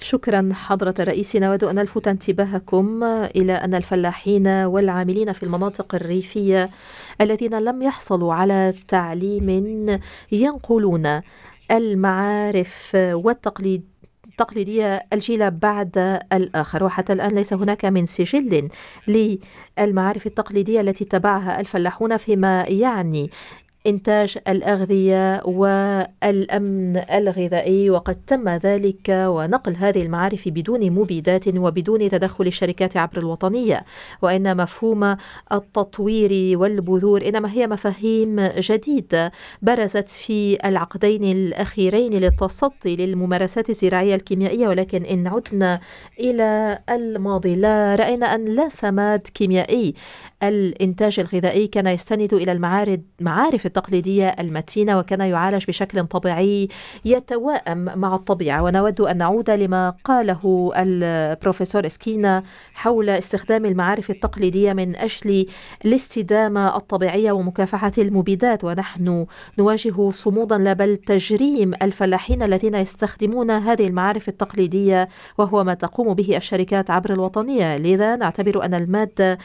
شكرا حضرة الرئيس. نود أن نلفت انتباهكم إلى أن الفلاحين والعاملين في المناطق الريفية الذين لم يحصلوا على تعليم ينقلون المعارف التقليدية الجيل بعد الآخر، وحتى الآن ليس هناك من سجل للمعارف التقليدية التي اتبعها الفلاحون فيما يعني إنتاج الأغذية والأمن الغذائي، وقد تم ذلك ونقل هذه المعارف بدون مبيدات وبدون تدخل الشركات عبر الوطنية. وإن مفهوم التطوير والبذور إنما هي مفاهيم جديدة برزت في العقدين الأخيرين للتصدي للممارسات الزراعية الكيميائية، ولكن إن عدنا إلى الماضي لا رأينا أن لا سماد كيميائي. الإنتاج الغذائي كان يستند إلى المعارف التقليدية المتينة، وكان يعالج بشكل طبيعي يتوائم مع الطبيعة. ونود أن نعود لما قاله البروفيسور إسكينا حول استخدام المعارف التقليدية من أجل الاستدامة الطبيعية ومكافحة المبيدات. ونحن نواجه صمودا لا بل تجريم الفلاحين الذين يستخدمون هذه المعارف التقليدية، وهو ما تقوم به الشركات عبر الوطنية. لذا نعتبر أن المادة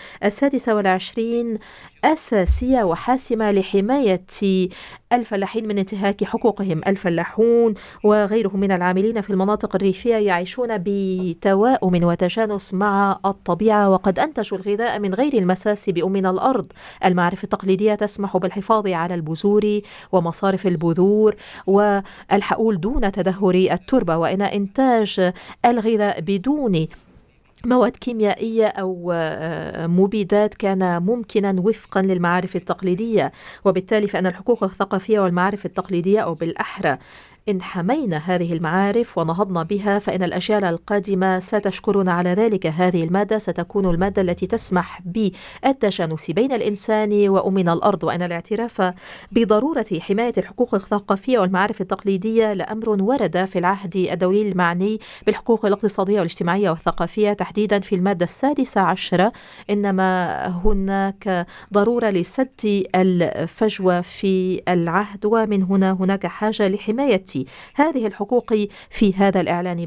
26 أساسية وحاسمة لحماية الفلاحين من انتهاك حقوقهم. الفلاحون وغيرهم من العاملين في المناطق الريفية يعيشون بتواؤم وتجانس مع الطبيعة، وقد أنتجوا الغذاء من غير المساس بأمنا الأرض. المعارف التقليدية تسمح بالحفاظ على البذور ومصارف البذور والحقول دون تدهور التربة، وإن إنتاج الغذاء بدون مواد كيميائية أو مبيدات كان ممكنا وفقا للمعارف التقليدية. وبالتالي فإن الحقوق الثقافية والمعارف التقليدية، أو بالأحرى إن حمينا هذه المعارف ونهضنا بها، فإن الأجيال القادمة ستشكرنا على ذلك. هذه المادة ستكون المادة التي تسمح بالتجانس بين الإنسان وأمنا الأرض. وأن الاعتراف بضرورة حماية الحقوق الثقافية والمعارف التقليدية لأمر ورد في العهد الدولي المعني بالحقوق الاقتصادية والاجتماعية والثقافية، تحديدا في المادة 16. إنما هناك ضرورة لسد الفجوة في العهد، ومن هنا هناك حاجة لحماية هذه الحقوق في هذا الإعلان.